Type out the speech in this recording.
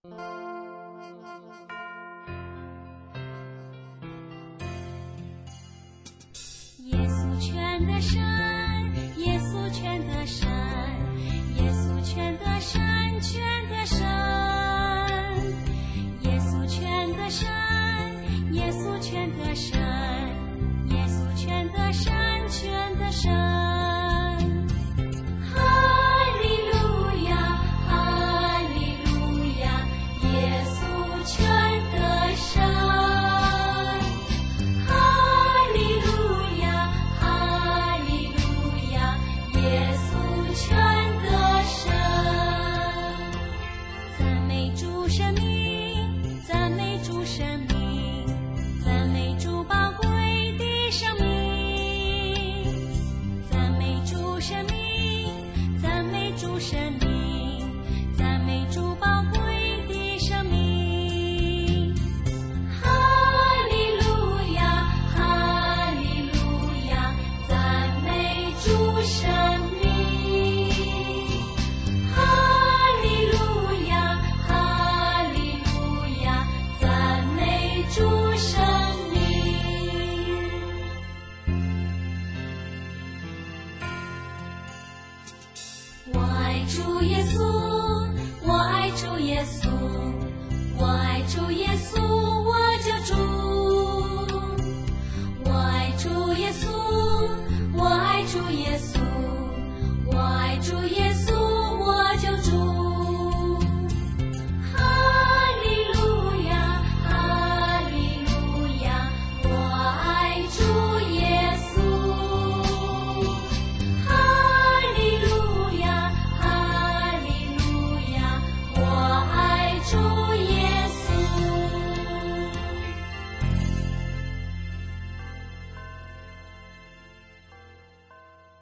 耶稣全的神，耶稣全的神，耶稣全的神，全的神，耶稣全的神，耶稣全的神，耶稣全的神，全的神。我爱主耶稣，我爱主耶稣，我爱主耶稣，我救主。我爱主耶稣，我爱主耶稣，我爱主耶稣，我救主。主耶